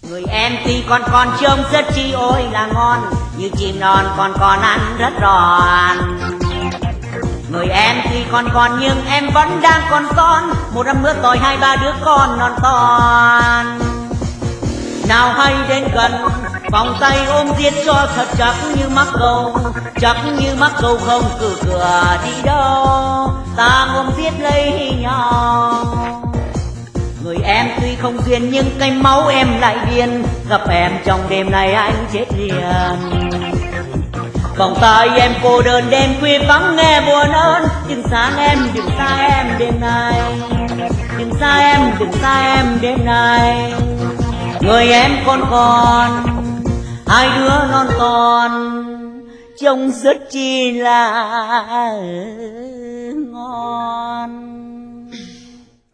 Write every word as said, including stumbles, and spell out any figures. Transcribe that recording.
Người em tuy còn còn trông rất chi ôi là ngon, như chim non còn còn ăn rất giòn. Người em tuy còn còn nhưng em vẫn đang còn son, một năm nữa tôi hai ba đứa con non ton. Nào hay đến gần vòng tay ôm giết cho thật chắc như mắc câu, chắc như mắc câu không cử cửa đi đâu, ta ôm giết lấy nhau. Người em tuy không duyên nhưng cái máu em lại điên, gặp em trong đêm này anh chết liền. Vòng tay em cô đơn đêm khuya vắng nghe buồn ơn, đừng xa em đừng xa em đêm nay, đừng xa em đừng xa em đêm nay. Người em còn còn hai đứa non con, trông rất chi là ngon.